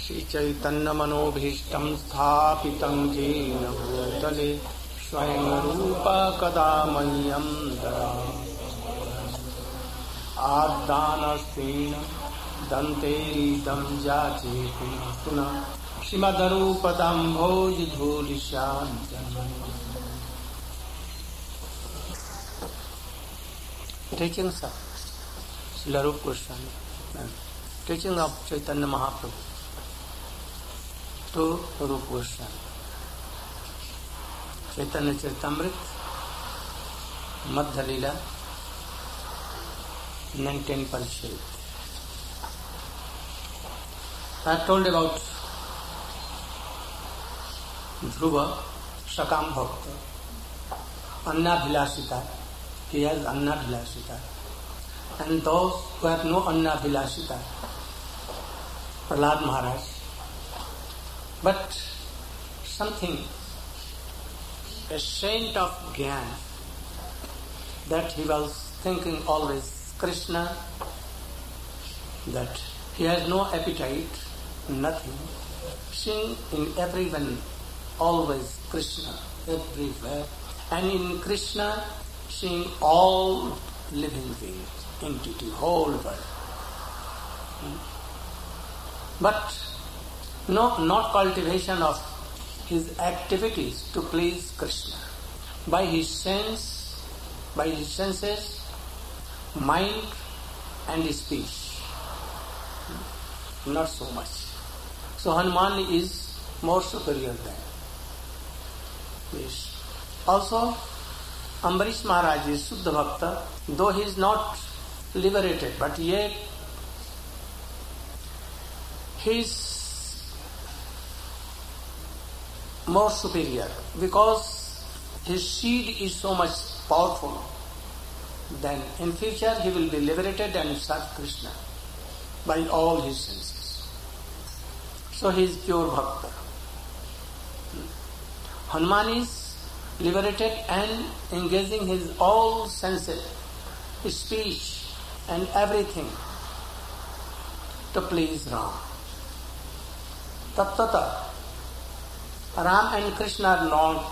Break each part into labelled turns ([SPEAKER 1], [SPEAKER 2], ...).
[SPEAKER 1] श्री चैतन्य मनोभीष्टं स्थापितं येन भूतले स्वयं रूप कदा मह्यं ददाति आदानस्तेन दन्तेरिदं जाचे पुनः श्रीमद्रूपदम्भोजधूलिशान्तम् Teachings of Srila Rupa Goswami, teaching of Chaitanya Mahaprabhu to Rupa Goswami. Chaitanya Charitamrita, Madhya Leela, 19 Parishad. I have told about Dhruva, Sakam Bhakta, Annabhilasita. He has Annabhilasita. And those who have no Annabhilasita, Prahlad Maharaj. But something, a saint of Gyan, that he was thinking always Krishna, that he has no appetite, nothing. Seeing in everyone always Krishna, everywhere. And in Krishna, seeing all living beings, entity, whole world. But no, not cultivation of his activities to please Krishna. By his senses, mind and speech. Not so much. So Hanuman is more superior than this. Also, Ambarish Maharaj is Suddha Bhakta, though he is not liberated, but yet he is more superior because his seed is so much powerful. Then in future he will be liberated and serve Krishna by all his senses. So he is pure Bhakta. Hanuman is liberated and engaging his all senses, his speech and everything to please Ram. Tattata, Ram and Krishna are not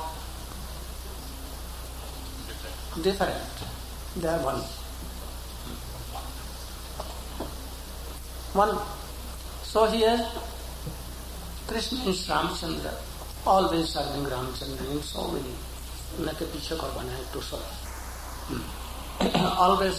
[SPEAKER 1] different. They are one. One. So here, Krishna is Ramchandra, always serving Ramchandra in so many. मैं के पीछे कर बनाए तो सब always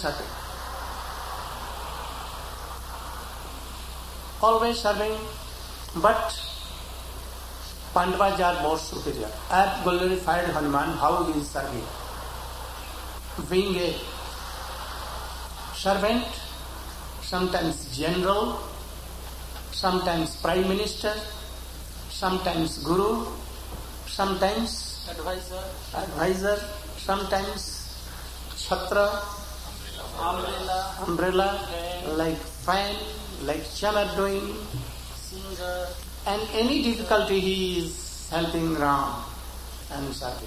[SPEAKER 1] serving, but Pandavas are more superior. I have glorified Hanuman how he is serving, being a servant, sometimes general, sometimes prime minister, sometimes guru, sometimes advisor, sometimes chhatra, umbrella, like fan, like chamar doing, singer, and any difficulty he is helping Ram and serving.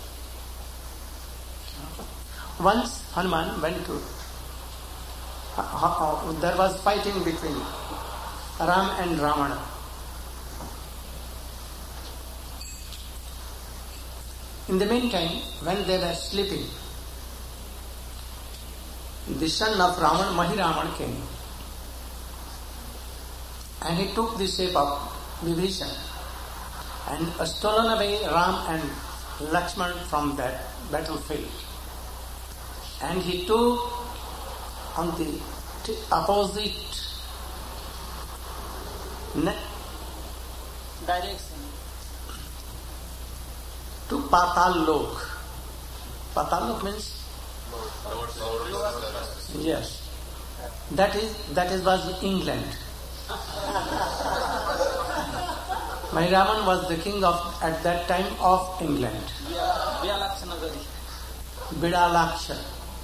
[SPEAKER 1] Once Hanuman went to, there was fighting between Ram and Ravana. In the meantime, when they were sleeping, the son of Ravana, Mahiravan, came. And he took the shape of Vibhishan and stolen away Ram and Lakshman from that battlefield. And he took on the opposite direction to Patal Lok. Patal Lok means? Yes. That was England. Mahiravan was the king of at that time of England. Bidalaksha.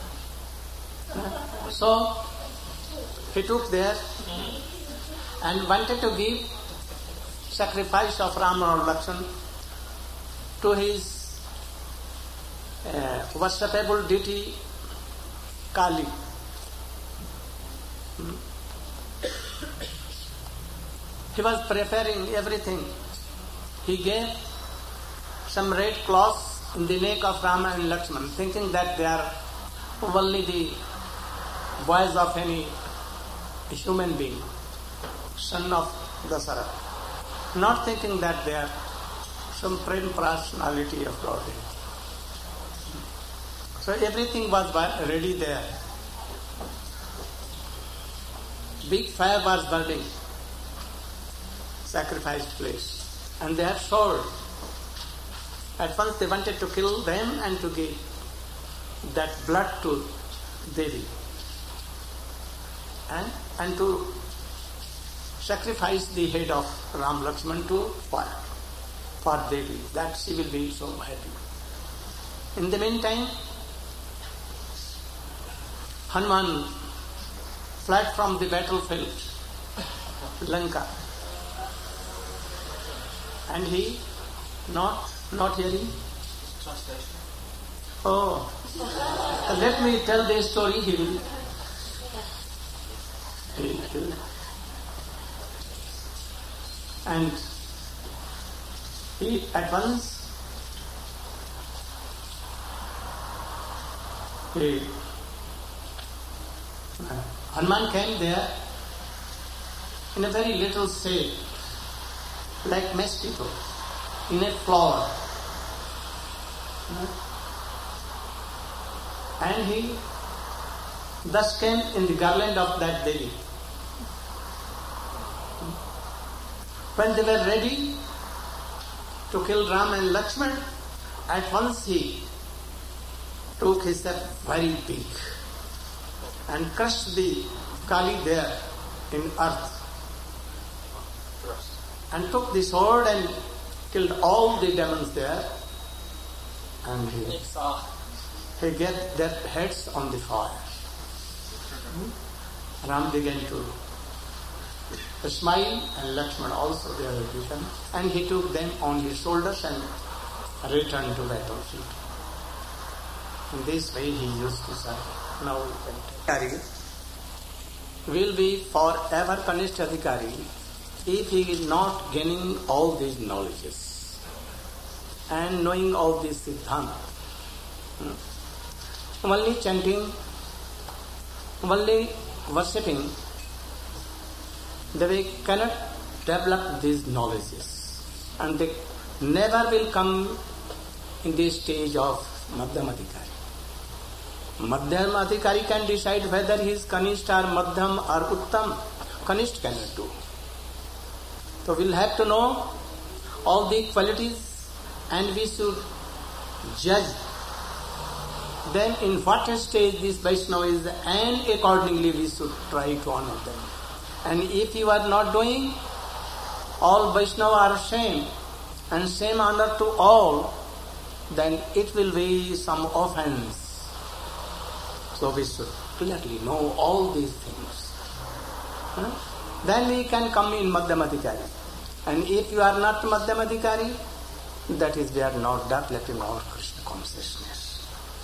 [SPEAKER 1] So he took there and wanted to give sacrifice of Ram or Lakshman to his worshipable deity Kali. He was preparing everything. He gave some red cloths in the neck of Rama and Lakshman, thinking that they are only the boys of any human being, son of Dasarath, not thinking that they are some supreme personality of Godhead. So everything was ready there. Big fire was burning, sacrifice place, and they had sword. At once they wanted to kill them and to give that blood to Devi and to sacrifice the head of Ram Lakshman to fire for Devi, that she will be so happy. In the meantime, Hanuman fled from the battlefield, Lanka, and he not hearing. Oh, let me tell the story. He will. And he at once Hanuman came there in a very little shape, like mosquito, in a flower. And he thus came in the garland of that Devi. When they were ready to kill Ram and Lakshman, at once he took his step very big and crushed the Kali there in earth, and took the sword and killed all the demons there, and he get their heads on the fire. Ram began to smile, and Lakshman also they were beaten, and he took them on his shoulders and returned to battlefield. In this way he used to say, now Adhikari will be forever Kanishta Adhikari if he is not gaining all these knowledges and knowing all these Siddhanta. Only chanting, only worshipping, they cannot develop these knowledges, and they never will come in the stage of Madhyam Adhikari. Madhyam Adhikari can decide whether he is Kanishta or Madhyam or Uttam. Kanishta cannot do. So we'll have to know all the qualities, and we should judge then in what stage this Vaishnava is, and accordingly we should try to honor them. And if you are not doing, all Vaishnava are same, and same honor to all, then it will be some offense. So we should clearly know all these things. Then we can come in Madhyam Adhikari. And if you are not Madhyam Adhikari, that is, we are not developing our Krishna consciousness.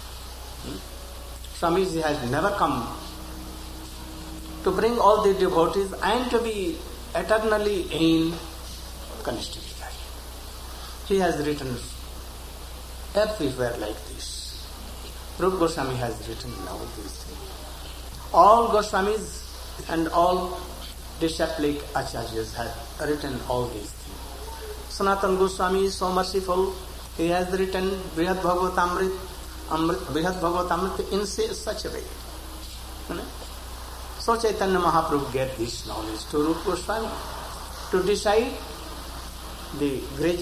[SPEAKER 1] Swamiji has never come to bring all the devotees and to be eternally in Kanishta Adhikari. He has written everywhere like this. Rupa Goswami has written all these things. All Goswamis and all disciplic acharyas have written all these things. Sanatana Goswami is so merciful. He has written Brihad Bhagavatamrita in such a way. So Chaitanya Mahaprabhu gave this knowledge to Rupa Goswami to decide the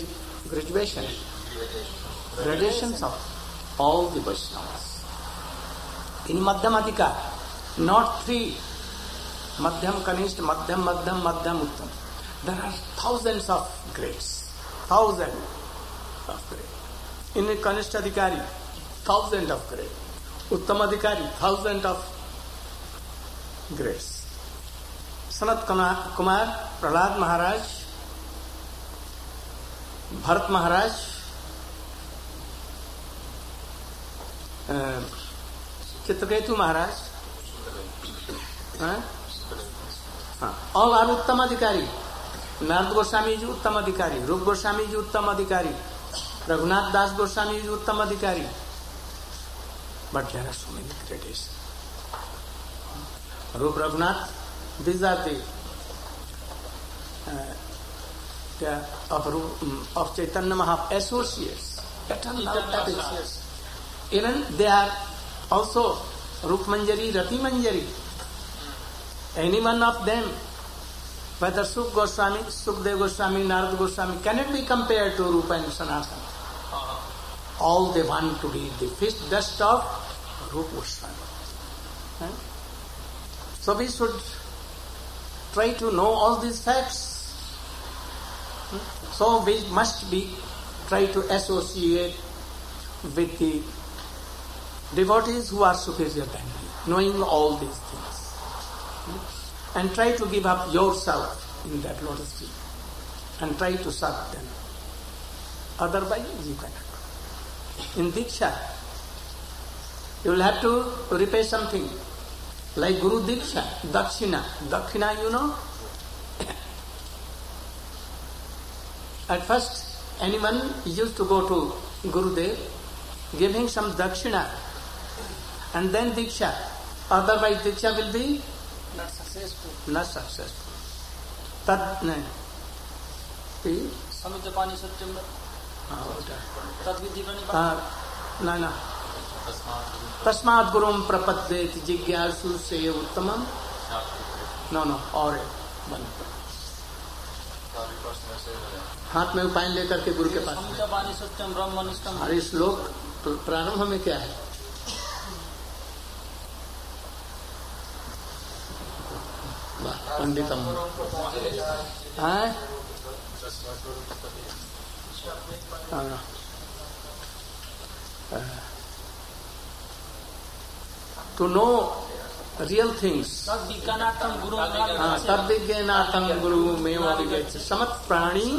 [SPEAKER 1] gradations of all the Vaishnavas. In Madhyam Adhikar, not three, Madhyam Kanishta, Madhyam Uttam. There are thousands of grades. Thousands of grades. In Kanishta Adhikari, thousands of grades. Uttam Adhikari, thousands of grades. Sanat Kumar, Prahlad Maharaj, Bharat Maharaj, Chitraketu Maharaj, all are Uttam Adhikari. Narad Goswami is Uttam Adhikari, Rup Goswami is Uttam Adhikari, Raghunath Das Goswami is Uttam Adhikari. But there are so many gradations. Rup, Raghunath, these are the of Chaitanya Mahaprabhu associates, eternal associates. Even they are also Rup Manjari, Rati Manjari. Any one of them, whether Suk Goswami, Sukdev Goswami, Narad Goswami, cannot be compared to Rupa and Sanatana. All they want to be the fish dust of Rupa Goswami. So we should try to know all these facts. So we must try to associate with the devotees who are superior than we, knowing all these things. And try to give up yourself in that lotus feet and try to serve them. Otherwise you cannot. In Diksha, you will have to repay something. Like Guru Diksha, Dakshina. Dakshina, you know? At first, anyone used to go to Gurudev, give him some Dakshina, and then Diksha. Otherwise Diksha will be not successful. Tad
[SPEAKER 2] Samudapani Satyam.
[SPEAKER 1] No. Tasmat Gurum Prapaddeti Jigyasu Se Uttamam. No, और one. हाथ में उपाय लेकर के गुरु के पास अरे श्लोक प्रारंभ में क्या है? पंडितम to know real things.
[SPEAKER 2] Tadvigyanatham
[SPEAKER 1] guru meva vigaccha samat prani.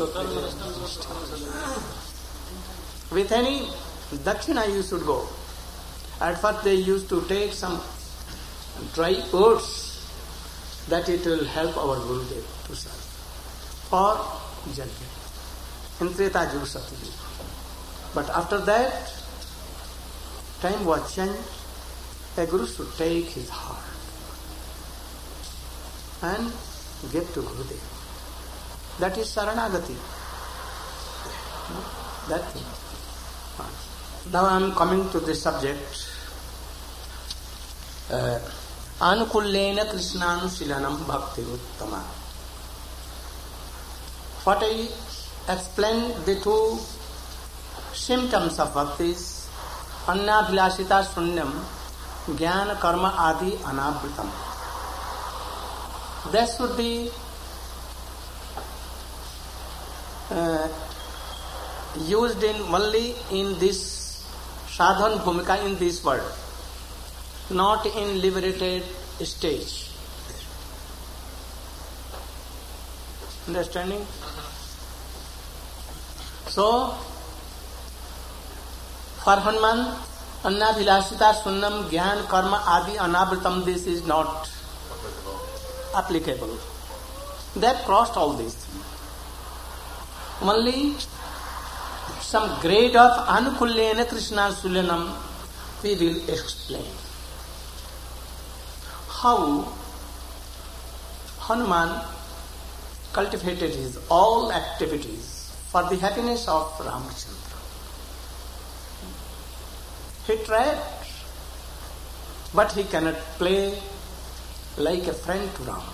[SPEAKER 1] With any dakshina you should go. At first they used to take some dry oats that it will help our Gurudev to serve for jnana in Treta Yuga Satyuga. But after that, time was changed. A Guru should take his heart and give to Gurudev. That is Saranagati. That thing. Now I am coming to the subject. Anukullena Krishnanushilanam Bhakti Uttama. What I explained the two symptoms of bhakti is Annabhilasita Shunyam, Jnana Karma Adi Anavritam. That should be used only in this sadhan bhumika in this world, not in liberated stage. Understanding? So, for Hanuman, Annabhilasita Sunnam Gyan Karma Adi Anavritam, this is not applicable. They have crossed all these things. Only some grade of Anukullena Krishna Sulanam we will explain. How Hanuman cultivated his all activities for the happiness of Ramachandra. He tried, but he cannot play like a friend to Ram.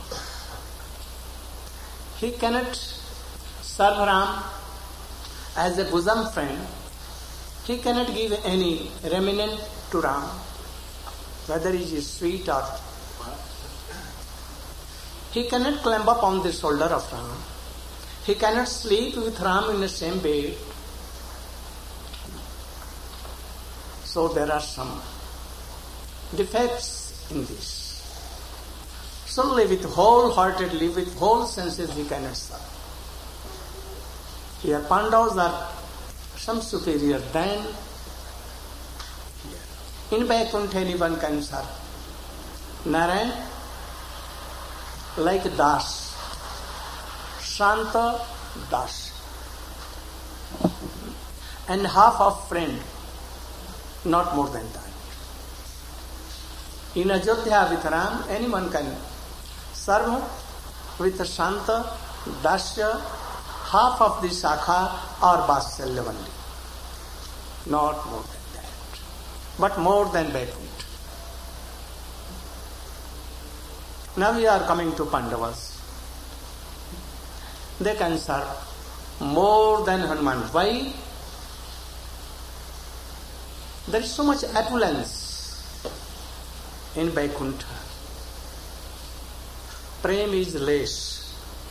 [SPEAKER 1] He cannot serve Ram as a bosom friend. He cannot give any remnant to Ram, whether it is sweet or he cannot climb up on the shoulder of Ram. He cannot sleep with Ram in the same bed. So there are some defects in this. Solely with wholeheartedly, with whole senses, he cannot serve. Here Pandavas are some superior than here. In Vaikuntha anyone can serve. Narayan, like Das, Shanta Das, and half of friend, not more than that. In Ajodhya with Ram, anyone can serve with Shanta, Dasya, half of the Shakha or Vatsalya only. Not more than that, but more than Vaikuntha. Now we are coming to Pandavas. They can serve more than Hanuman. Why? There is so much opulence in Vaikuntha. Prem is less.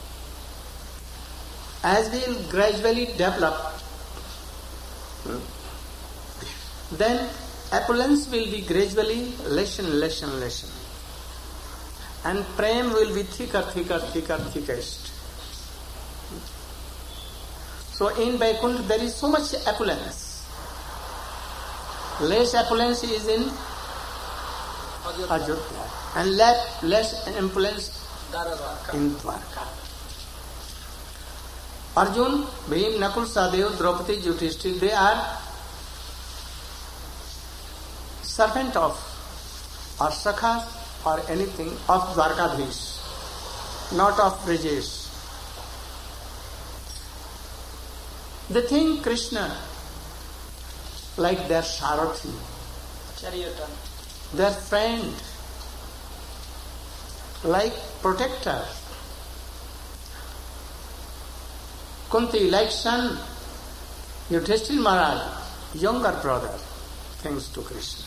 [SPEAKER 1] As we will gradually develop, then opulence will be gradually lessen. And prem will be thickest. So in Vaikuntha there is so much opulence. Less opulence is in Ajodhya, and less opulence in Dwarka. Arjun, Bhim, Nakul, Sahadev, Draupadi, Yudhishthira, they are servant of or Sakhas or anything of Dwarkadhish, not of Brajesh. They think Krishna like their Sarathi,
[SPEAKER 2] Chariotan,
[SPEAKER 1] their friend, like protector. Kunti like son, Yudhishthira Maharaj, younger brother, thanks to Krishna.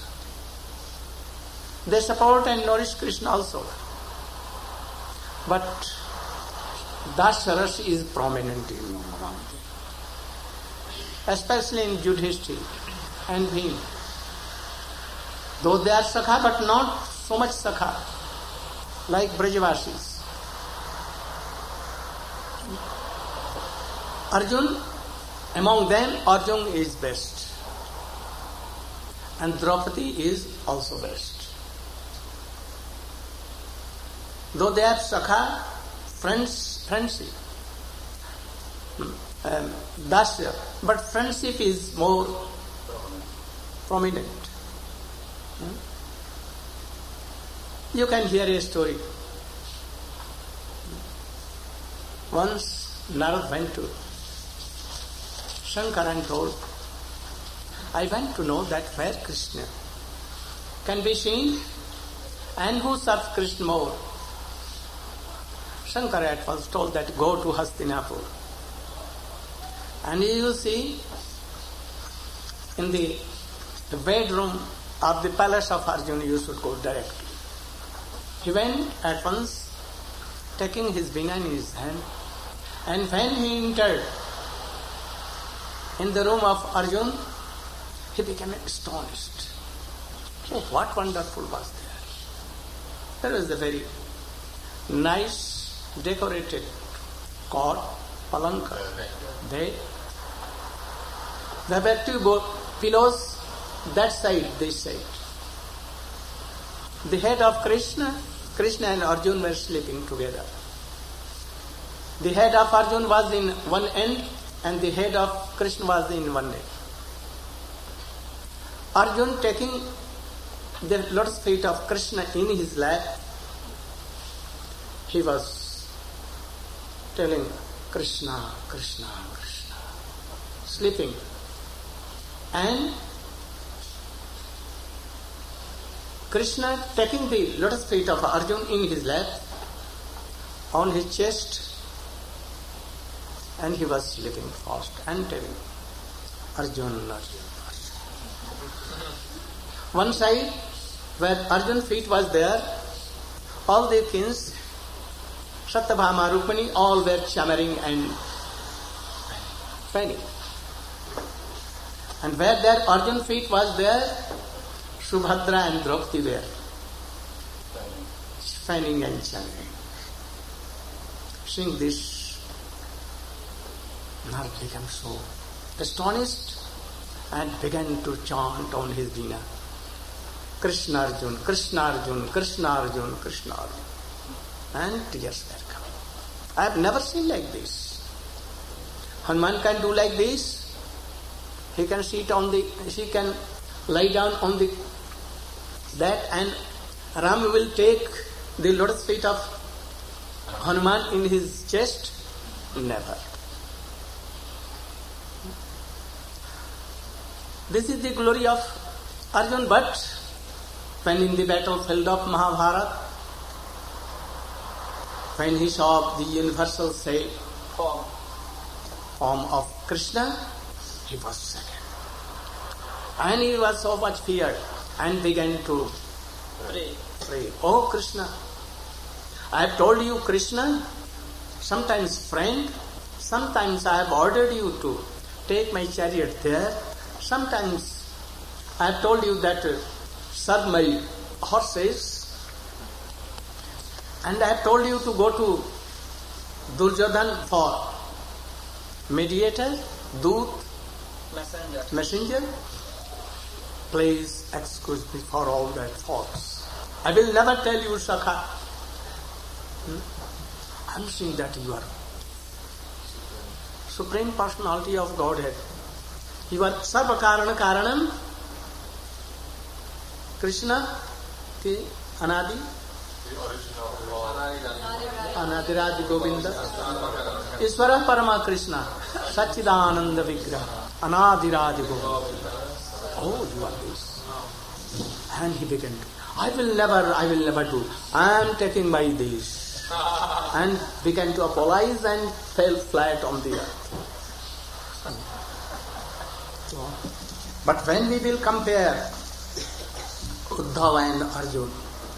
[SPEAKER 1] They support and nourish Krishna also. But Dasyaras is prominent in among them. Especially in Yudhishthira and Bhim. Though they are Sakha, but not so much Sakha like Brajavasis. Arjun, among them, Arjun is best. And Draupadi is also best. Though they have Sakha, friendship, Dasya, but friendship is more prominent. You can hear a story. Once Narad went to Shankar and told, I went to know that where Krishna can be seen and who serves Krishna more. Shankar at first told that go to Hastinapur. And you will see in the bedroom of the palace of Arjuna you should go directly. He went at once, taking his veena in his hand, and when he entered in the room of Arjuna, he became astonished. Oh, what wonderful was there! There was a very nice, decorated cot, palanka, bed. There were two pillows, that side, this side. The head of Krishna and Arjuna were sleeping together. The head of Arjuna was in one end and the head of Krishna was in one end. Arjuna taking the lotus feet of Krishna in his lap, he was telling Krishna, Krishna, Krishna, sleeping. And Krishna taking the lotus feet of Arjuna in his lap, on his chest, and he was sleeping fast and telling Arjuna, Arjuna, Arjuna. One side where Arjuna's feet was there, all the kings, Satyabhama, Rukmini, all were chattering and fanning. And where their Arjuna's feet was there, Subhadra and Draupadi were fanning and chattering. Seeing this, Narad became so astonished and began to chant on his veena, Krishna Arjuna, Krishna Arjuna, Krishna Arjuna, Krishna Arjuna. And tears were coming. I have never seen like this. Hanuman can do like this. He can lie down on that, and Ram will take the lotus feet of Hanuman in his chest. Never. This is the glory of Arjuna, but when in the battlefield of Mahabharata, when he saw the universal form of Krishna, he was second. And he was so much feared and began to pray. Oh Krishna, I have told you, Krishna, sometimes friend, sometimes I have ordered you to take my chariot there, sometimes I have told you that serve my horses, and I have told you to go to Duryodhana for mediator, Doot, messenger. Please excuse me for all that thoughts. I will never tell you, Sakha. I am seeing that you are Supreme Personality of Godhead. You are Sarva Karana Karanam, Krishna, the Anadi, Anadiradi Govinda, Isvara Parama Krishna, Satchidananda Vigraha, Anadiradi Govinda. Oh, you are this. And he began to, I will never do. I am taking by this. And began to apologize and fell flat on the earth. But when we will compare Uddhava and Arjuna,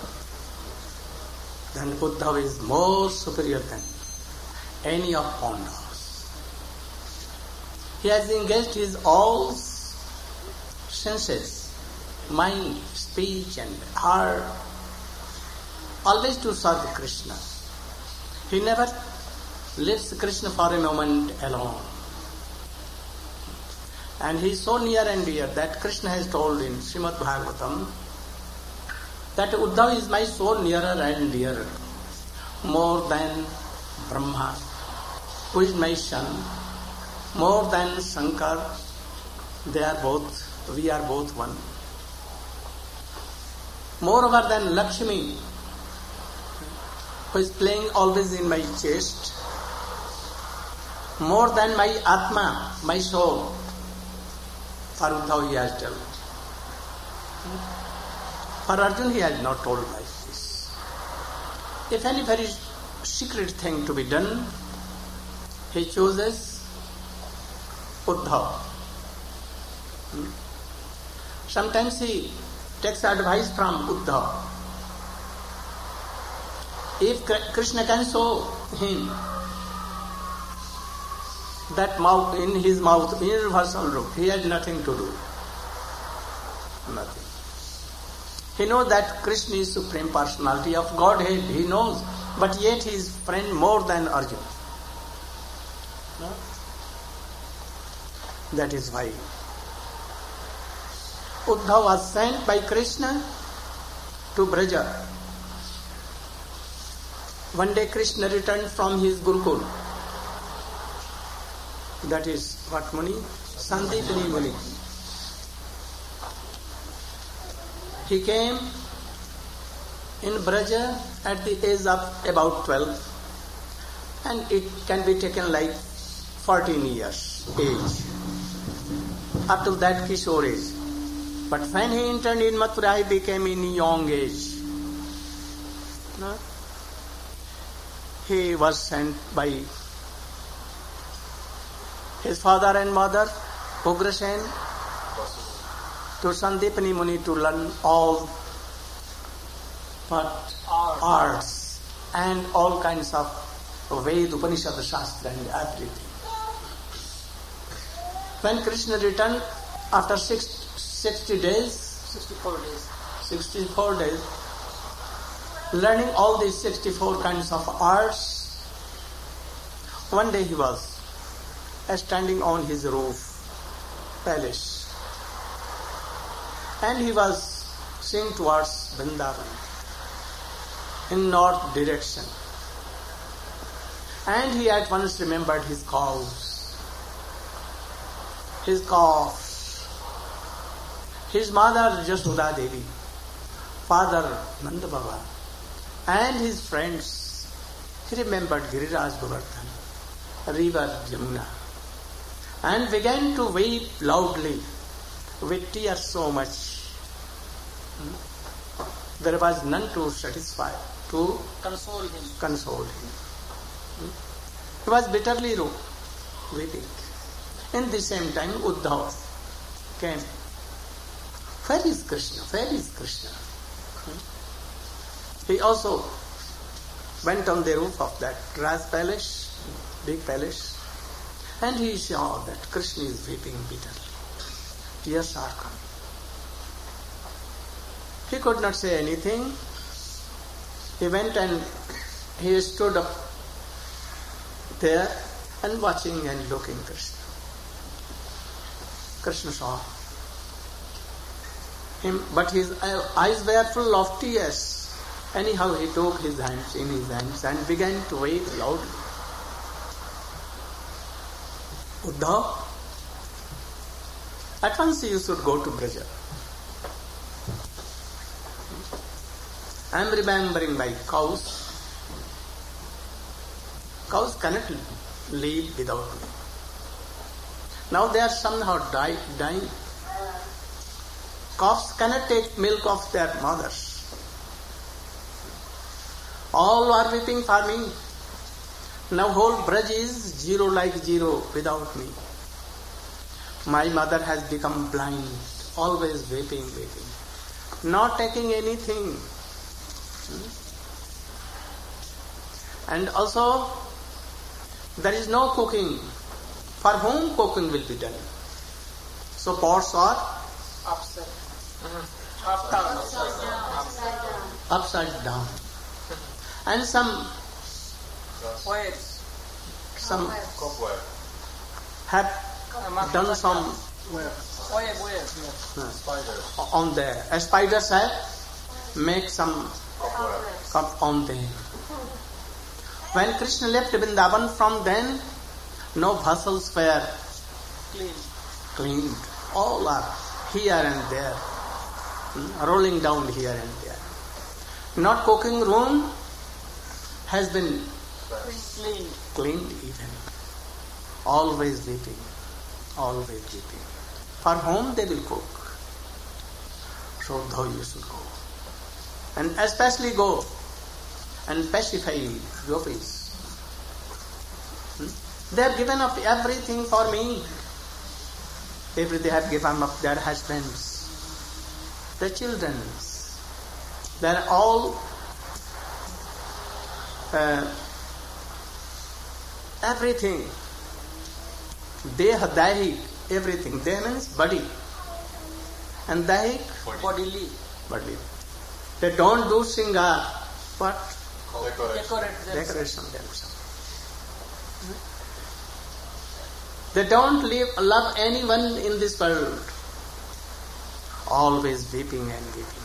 [SPEAKER 1] then Uddhava is more superior than any of Pandavas. He has engaged his all senses, mind, speech and heart, always to serve Krishna. He never leaves Krishna for a moment alone. And he is so near and dear that Krishna has told in Srimad Bhagavatam that Uddhava is my so nearer and dearer, more than Brahma, who is my son, more than Shankar. We are both one. Moreover than Lakshmi, who is playing always in my chest, more than my Atma, my soul. For Uddhava he has told. For Arjuna he has not told like this. If any very secret thing to be done, he chooses Uddhava. Sometimes he takes advice from Uddhava. If Krishna can show him that mouth, in his mouth, universal root, he has nothing to do. Nothing. He knows that Krishna is Supreme Personality of Godhead. He knows, but yet he is friend more than Arjuna. No? That is why Uddhava was sent by Krishna to Braja. One day Krishna returned from his Gurukul. That is what Muni? Sandipani Muni. He came in Braja at the age of about 12, and it can be taken like 14 years age. Up to that Kishore age. But when he entered in Mathura, he became in young age. No? He was sent by his father and mother, Ugrasen, to Sandipani Muni to learn all arts and all kinds of Ved, Upanishad, Shastra and everything. When Krishna returned after 64 days, learning all these 64 kinds of arts, one day he was standing on his roof, palace, and he was seeing towards Vrindavan in north direction. And he at once remembered his cows, his calves, his mother Jasoda Devi, father Nanda Baba, and his friends. He remembered Giriraj Govardhan, river Jamuna, and began to weep loudly with tears so much. There was none to satisfy, to console him. He was bitterly weeping. In the same time, Uddhava came. Where is Krishna? Where is Krishna? He also went on the roof of that Raj palace, big palace, and he saw that Krishna is weeping bitterly. Tears are coming. He could not say anything. He went and he stood up there and watching and looking Krishna. Krishna saw him, but his eyes were full of tears. Anyhow, he took his hands in his hands and began to weep loudly. Uddhava, at once you should go to Braja. I am remembering my cows. Cows cannot live without me. Now they are somehow dying. Calves cannot take milk of their mothers. All are weeping for me. Now whole Braj is zero like zero without me. My mother has become blind, always weeping. Not taking anything. And also, there is no cooking. For whom cooking will be done? So pots are upside down. And some have done some on there. As spiders have make some on there. When Krishna left Vrindavan, from then no vessels were cleaned. All are here and there, rolling down here and there. Not cooking room has been cleaned even. Always weeping. For whom they will cook. So though you should go. And especially go and pacify gopis. They have given up everything for me. They have given up their husbands, their children. They are all everything. Deha, dahi, everything. Deha means body. And dahi, bodily. They don't do singar, but decoration themselves. They don't love anyone in this world. Always weeping and weeping.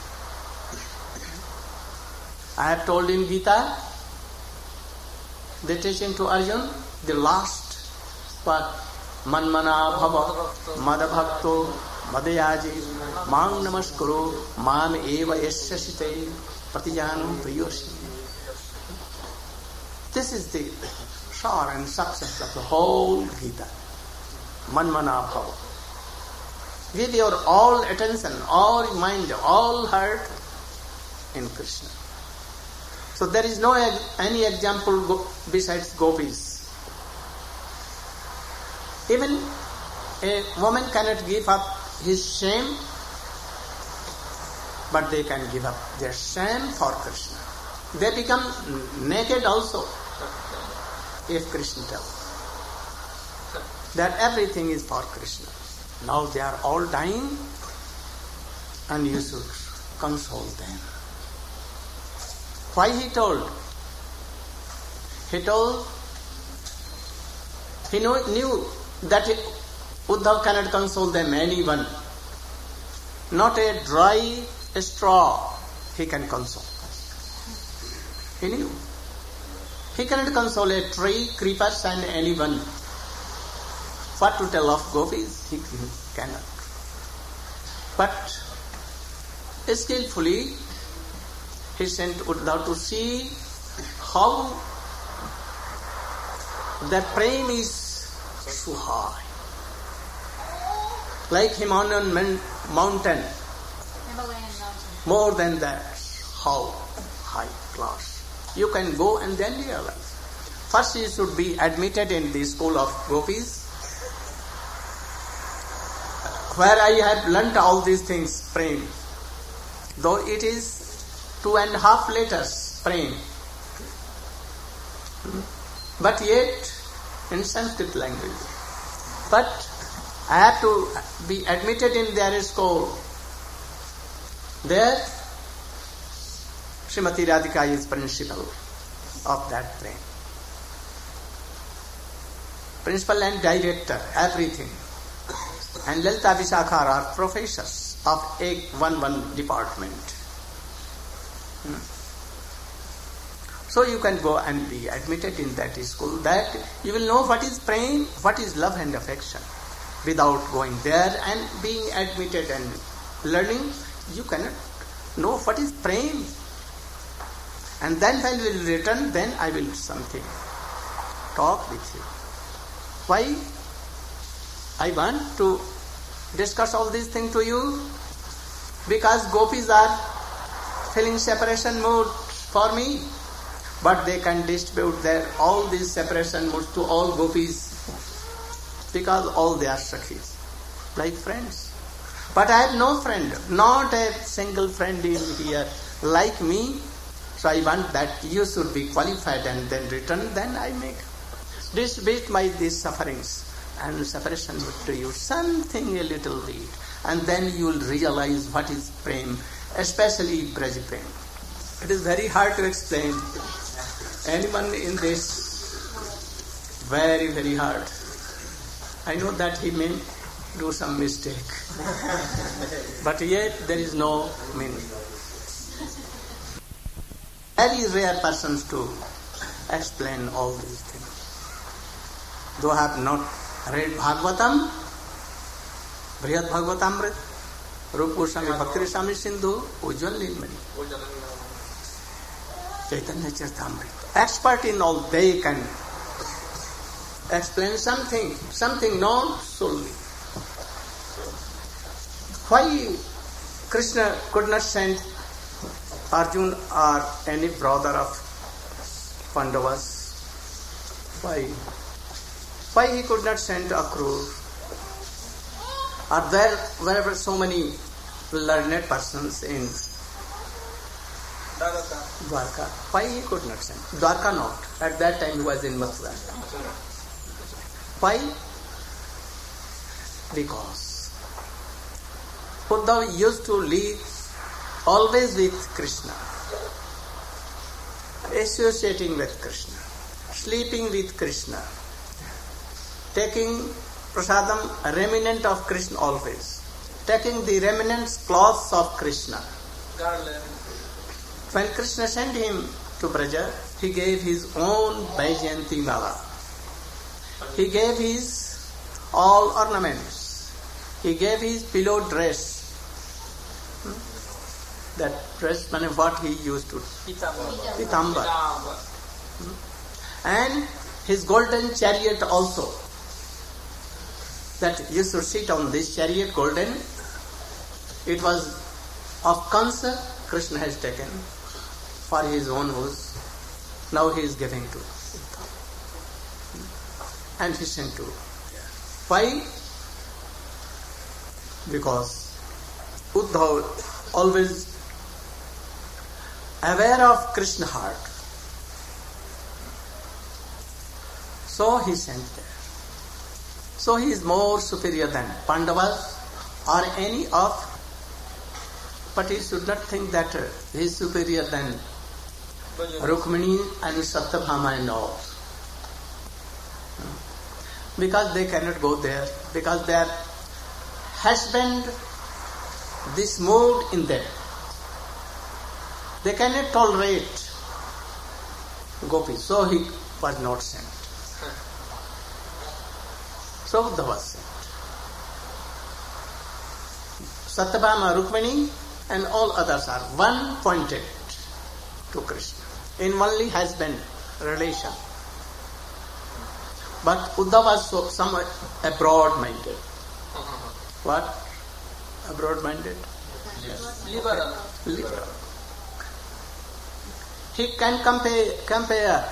[SPEAKER 1] I have told in Gita, the teaching to Arjuna, the last part, Manmana bhava, madabhakto, madayaji, mang namaskuro, mam eva yasyasite, patijanam priyoshi. This is the sour and success of the whole Gita. Manmana bhava. Give your all attention, all mind, all heart in Krishna. So there is no any example besides gopis. Even a woman cannot give up his shame, but they can give up their shame for Krishna. They become naked also if Krishna tells that everything is for Krishna. Now they are all dying and you should console them. Why he told? He knew that Uddhava cannot console them, anyone. Not a dry straw he can console. He knew. He cannot console a tree, creepers and anyone. What to tell of gopis? He cannot. But skillfully he sent Uddhav to see how the prem is so high. Like Himalayan mountain. More than that, how high class. You can go and then realize. First you should be admitted in the school of gopis, where I have learnt all these things, prem. Though it is 2.5 letters, prem. But yet, in Sanskrit language. But I have to be admitted in their school. There, Srimati Radhika is principal of that prem. Principal and director, everything. And Lalita Vishakha are professors of one department. So you can go and be admitted in that school, that you will know what is prem, what is love and affection. Without going there and being admitted and learning, you cannot know what is prem. And then when we will return, then I will something talk with you. Why? I want to discuss all these things to you, because gopis are feeling separation mood for me, but they can distribute all these separation moods to all gopis, because all they are sakhis, like friends. But I have no friend, not a single friend in here like me. So I want that you should be qualified and then return, then I make distribute my these sufferings and separation to you, something a little bit, and then you will realize what is prem, especially Braj prem. It is very hard to explain. Anyone in this, very, very hard. I know that he may do some mistake, but yet there is no meaning. Very rare persons to explain all these things. Though I have not read Bhagavatam, Brihad Bhagavatamrit, Rupa Goswami Bhakti Rasamrita Sindhu, Ujjwal Nilmani, Chaitanya Charitamrita. Expert in all, they can explain something known solely. Why Krishna could not send Arjuna or any brother of Pandavas? Why? Why he could not send Akrura? Are there wherever so many learned persons in Dwarka? Why he could not send? Dwarka not. At that time he was in Mathura. Why? Because Uddhav used to live always with Krishna, associating with Krishna, sleeping with Krishna, taking prasadam, remnant of Krishna always, taking the remnant cloths of Krishna. When Krishna sent him to Braja, he gave his own Vaijayanti mala. He gave his all ornaments. He gave his pillow dress. That dress, what he used to Pitambar. And his golden chariot also. That you should sit on this chariot, golden. It was of Kansa, Krishna has taken for his own use. Now he is giving to Uddhav. And he sent to. Why? Because Uddhav always aware of Krishna heart. So he sent there. So he is more superior than Pandavas or any of, but he should not think that he is superior than Rukmini and Satyabhama and all. Because they cannot go there, because their husband, this mood in them. They cannot tolerate gopis. So he was not sent. So Uddhava was sent. Satyabhama, Rukmini and all others are one pointed to Krishna in only husband relation. But Uddhava was so somewhat abroad-minded. What? Abroad-minded?
[SPEAKER 2] Yes. Liberal.
[SPEAKER 1] Liberal. He can compare.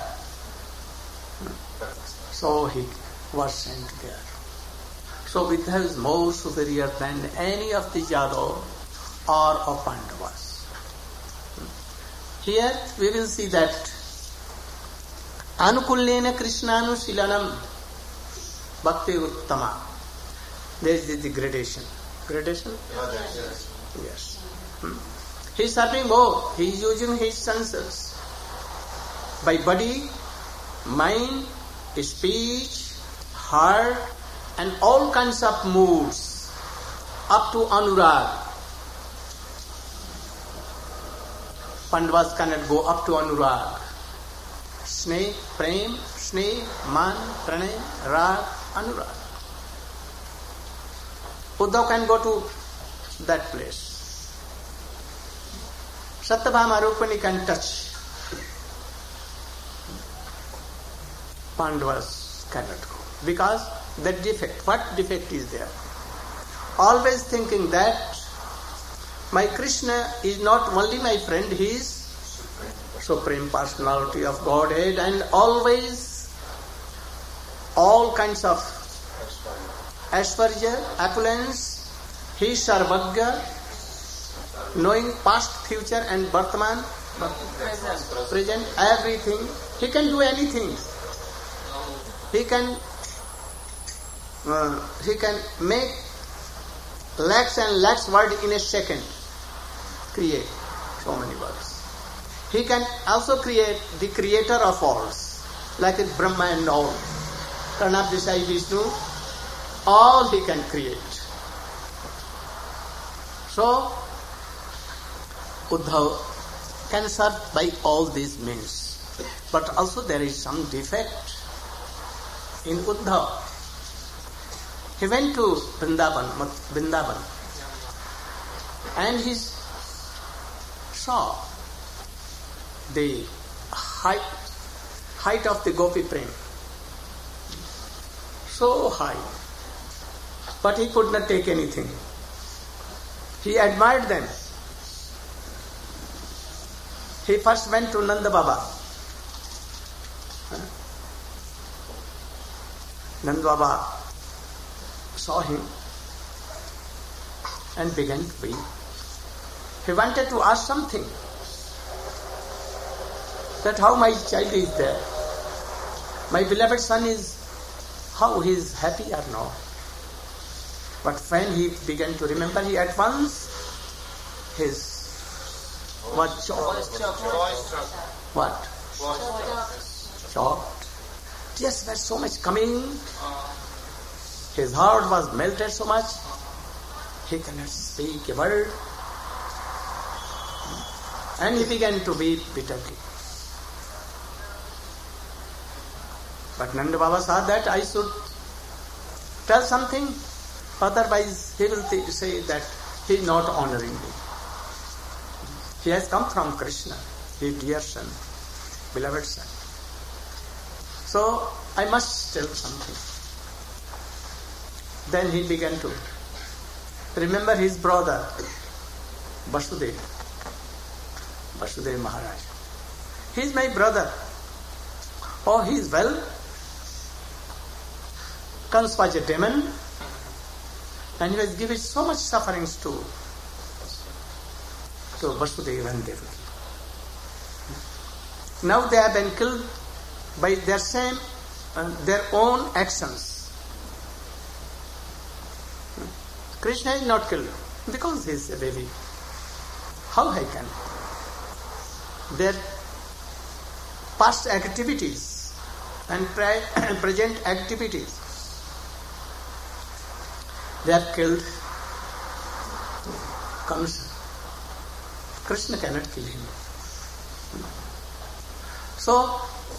[SPEAKER 1] So he was sent there. So Vidya is more superior than any of the Yadav or of Pandavas. Here we will see that Anukullena Krishnanushilanam Bhakti Uttama. There is the gradation. Gradation? Yes. He is serving both. He is using his senses. By body, mind, speech, heart, and all kinds of moods up to Anurag. Pandavas cannot go up to Anurag. Sneh, Prem, Sneh, Man, Pranay, Rag, Anurag. Uddhav can go to that place. Satyabhama, Rukmini can touch. Pandavas cannot go. Because that defect. What defect is there? Always thinking that my Krishna is not only my friend, he is Supreme Personality of Godhead, and always all kinds of Aishwarya, opulence, he is Sarvagya, knowing past, future and Vartaman, present, everything. He can do anything. He can make lakhs and lakhs words in a second. Create so many words. He can also create the creator of all, like Brahma and all. Pranab Desai Vishnu, all he can create. So, Uddhav can serve by all these means. But also there is some defect in Uddhav. He went to Vrindavan, and he saw the height of the Gopi Prem. So high. But he could not take anything. He admired them. He first went to Nanda Baba. Nanda Baba saw him and began to weep. He wanted to ask something, that how my child is there. My beloved son is, how he is happy or not. But when he began to remember, he at once, his what chopped? What? Chopped. Tears were so much coming. His heart was melted so much. He cannot speak a word. And he began to weep bitterly. But Nanda Baba saw that I should tell something, otherwise he will say that he is not honoring me. He has come from Krishna, his dear son, beloved son. So I must tell something. Then he began to remember his brother, Vasudeva Maharaj. He is my brother. Oh, he is well. Kans was a demon, and he was giving so much sufferings to Vasudeva and Devaki. Now they have been killed by their own actions. Krishna is not killed because he is a baby. How I can? Their past activities and present activities, they have killed Kamsa. Krishna cannot kill him. So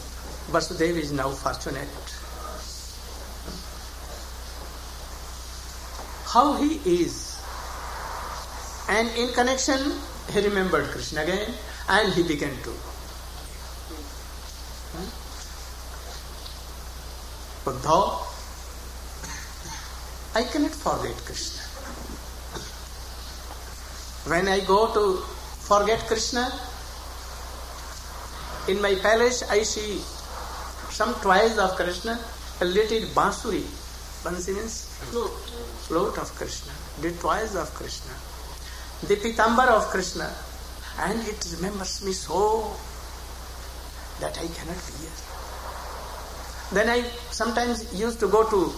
[SPEAKER 1] Vasudeva is now fortunate. How he is. And in connection, he remembered Krishna again and he began to. Uddhav, I cannot forget Krishna. When I go to forget Krishna, in my palace I see some toys of Krishna, a little bansuri. Bansi means float of Krishna, the toys of Krishna, the pitambar of Krishna, and it remembers me so that I cannot bear. Then I sometimes used to go to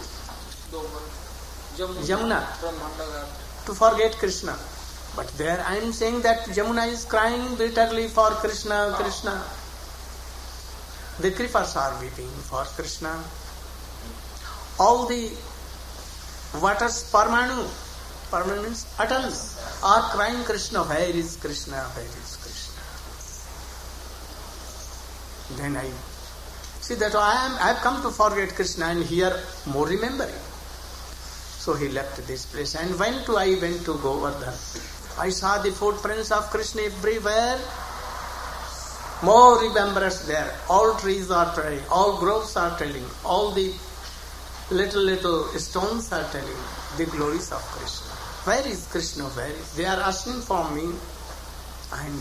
[SPEAKER 1] Jamuna to forget Krishna. But there I am saying that Jamuna is crying bitterly for Krishna, Krishna. The Kripas are weeping for Krishna. All the waters, Parmanu means atoms, are crying Krishna, where is Krishna, where is Krishna? Then I see that I have come to forget Krishna and here more remembering. So he left this place and I went to Govardhan. I saw the footprints of Krishna everywhere. More remembrance there. All trees are telling, all groves are telling, all the little stones are telling the glories of Krishna. Where is Krishna? Where is? They are asking for me, and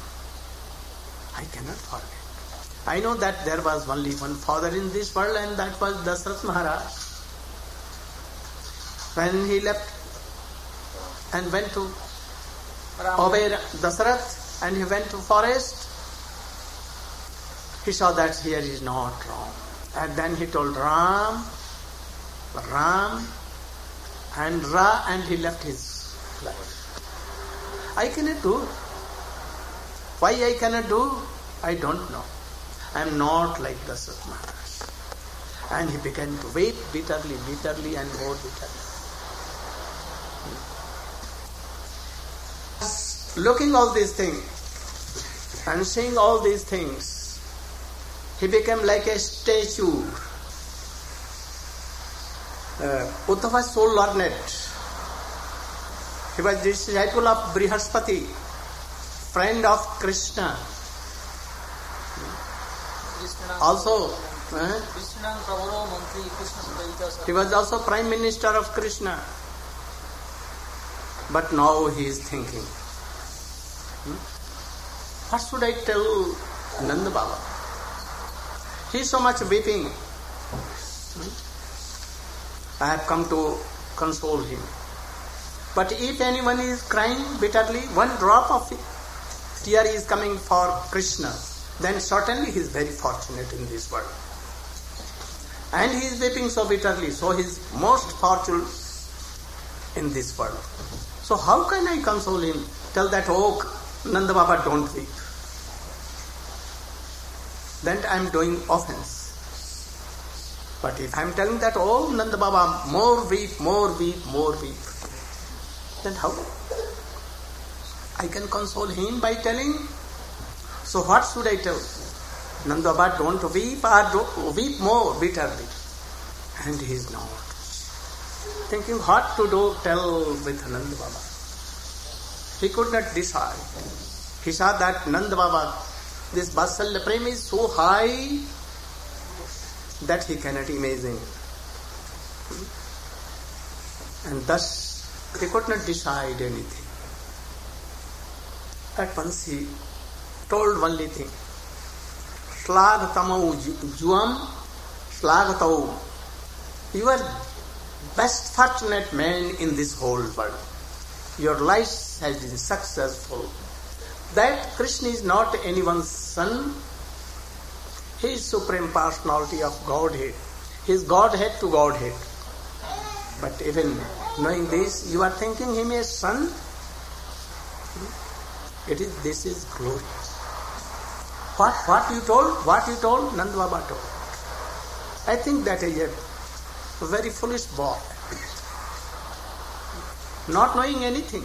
[SPEAKER 1] I cannot forget. I know that there was only one father in this world, and that was Dasarath Maharaj. When he left and went to obey Dasarath, and he went to forest, he saw that here is not wrong. And then he told Ram, and Ra, and he left his life. I cannot do. Why I cannot do? I don't know. I am not like Dasarath Maharaj. And he began to weep bitterly and more bitterly. Looking all these things and seeing all these things, he became like a statue. Uddhava was so learned. He was disciple of Brihaspati, friend of Krishna. Also, he was also Prime Minister of Krishna. But now he is thinking, what should I tell Nanda Baba? He is so much weeping. I have come to console him. But if anyone is crying bitterly, one drop of tear is coming for Krishna, then certainly he is very fortunate in this world. And he is weeping so bitterly, so he is most fortunate in this world. So how can I console him? Tell that, oh, Nanda Baba, don't weep. Then I am doing offense. But if I am telling that, oh, Nanda Baba, more weep, then how? I can console him by telling. So what should I tell? Nanda Baba, don't weep or weep more bitterly. And he is not thinking what to do, tell with Nanda Baba. He could not decide. He saw that Nanda Baba, this Vatsalya Prem is so high that he cannot imagine. And thus he could not decide anything. At once he told only thing. Slagatamau juam slagatau. You are best fortunate man in this whole world. Your life has been successful. That Krishna is not anyone's son. He is Supreme Personality of Godhead. He is Godhead to Godhead. But even knowing this, you are thinking him a son? This is glory. What you told? Nanda Baba told. I think that is a very foolish boy. Not knowing anything.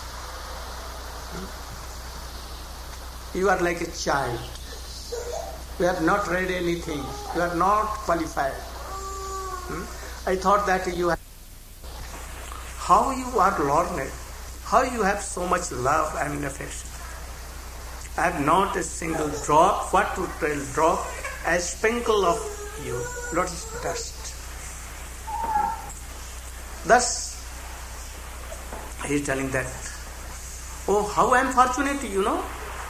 [SPEAKER 1] You are like a child. You have not read anything. You are not qualified. I thought that you have... How you are learned? How you have so much love and affection? I have not a single drop, what to tell drop, a sprinkle of you, lotus dust. Thus, he is telling that, oh, how I am fortunate, you know.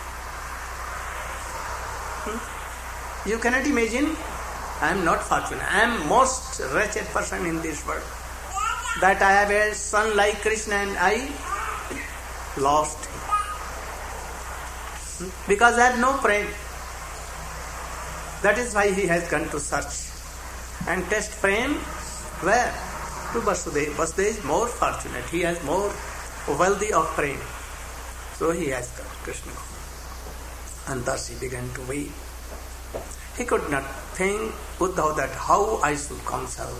[SPEAKER 1] You cannot imagine, I am not fortunate. I am most wretched person in this world. That I have a son like Krishna and I lost him. Because I have no friend. That is why he has gone to search and test prem where? To Vasudeva. Vasudeva is more fortunate. He has more wealthy of prem. So he has got Krishna. And thus he began to weep. He could not think Uddhava that how I should console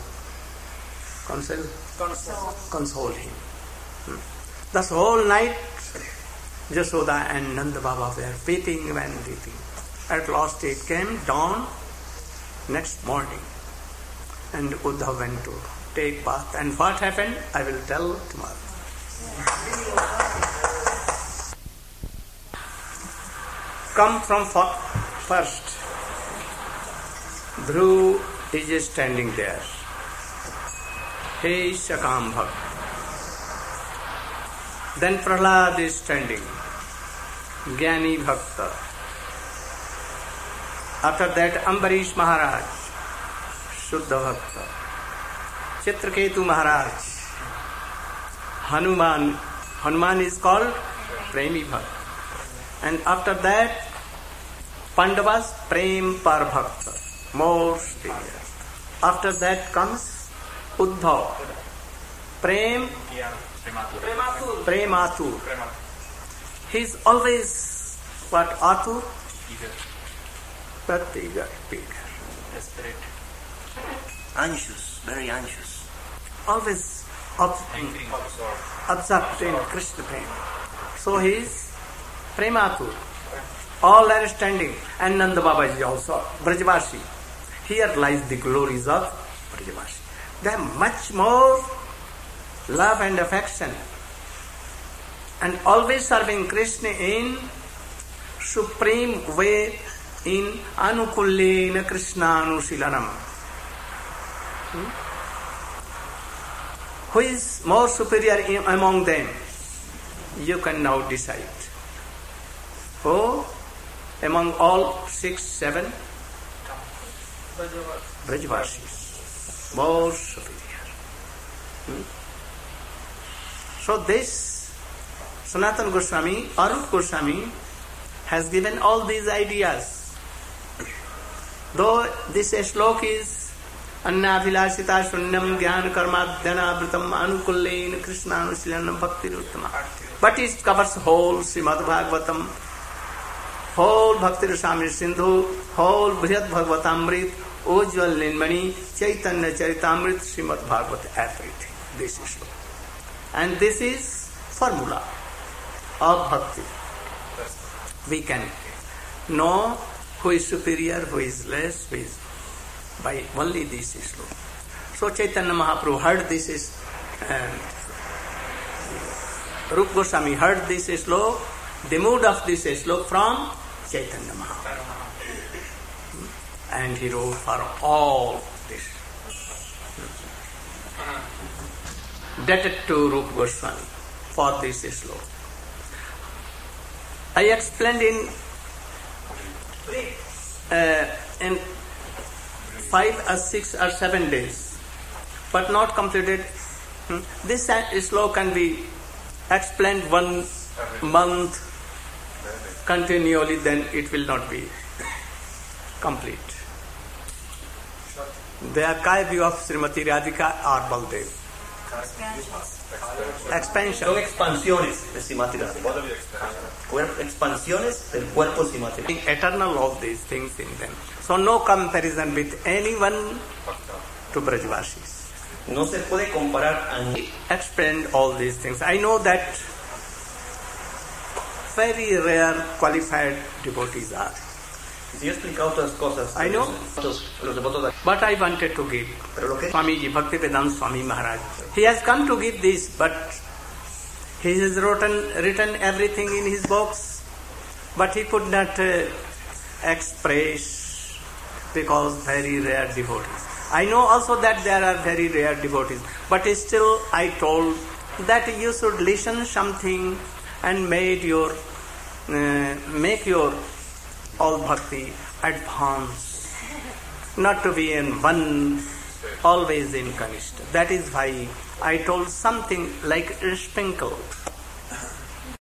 [SPEAKER 1] him. Thus whole night Jashoda and Nanda Baba were weeping and weeping. At last it came dawn next morning and Uddhava went to take bath. And what happened, I will tell tomorrow. Come from first. Dhruv is standing there. Hey Shakam Bhakt. Then Prahlad is standing. Jnani Bhakta. After that Ambarish Maharaj. Shuddha Bhakta. Chitraketu Maharaj. Hanuman. Hanuman is called Premi Bhakta. And after that Pandavas Prem Par Bhakta. More serious. After that comes Uddhava. Prematur. He is always what? Atur? But eager.
[SPEAKER 3] Desperate. Anxious, very anxious.
[SPEAKER 1] Always absorbed in Krishna prem. So he is Prematur. All are standing. And Nanda Baba is also Brajavashi. Here lies the glories of Brajavashi. They have much more love and affection. And always serving Krishna in supreme way in Anukullena Krishnanushilanam. Who is more superior among them? You can now decide. Who? Among all 6, 7? Brajavasis. More superior. So this Sanatana Goswami, Arup Goswami has given all these ideas. Though this slok is Annabhilasita Shunyam Jnana Karmadhyana Vritam Anukullena Krishnanushilanam Bhaktiruttama. But it covers whole Srimad Bhagavatam, whole Bhakti Rasamrita Sindhu, whole Brihad Bhagavatamrit, Ujjwal Nilmani, Chaitanya Charitamrit, Srimad Bhagavat, everything. This is sloka. And this is formula of Bhakti. We can know who is superior, who is less, who is by only this sloka. So Chaitanya Mahaprabhu heard this is Rupa Goswami heard this sloka, the mood of this sloka from Chaitanya Mahaprabhu. And he wrote for all this. Debted to Rupa Goswami for this sloka. I explained in 5 or 6 or 7 days, but not completed. This sloka can be explained 1 month continually, then it will not be complete. The archive view of Srimati Radhika or Baldev. Expansion.
[SPEAKER 3] Son expansiones de Srimati Radhika. Expansiones del cuerpo Srimati Radhika.
[SPEAKER 1] Eternal of these things in them. So no comparison with anyone to Brajavasis.
[SPEAKER 3] No se puede comparar a nadie.
[SPEAKER 1] Explained all these things. I know that very rare qualified devotees are.
[SPEAKER 3] Si yo he explicado otras cosas,
[SPEAKER 1] I know.
[SPEAKER 3] los devotos de
[SPEAKER 1] But I wanted to give.
[SPEAKER 3] pero lo que
[SPEAKER 1] Swamiji, Bhaktivedanta Swami Maharaj. He has come to give this, but he has written everything in his box, but he could not express because very rare devotees. I know also that there are very rare devotees, but still I told that you should listen something and make your all bhakti advance, not to be in one, always in Kanishta. That is why I told something like a sprinkle.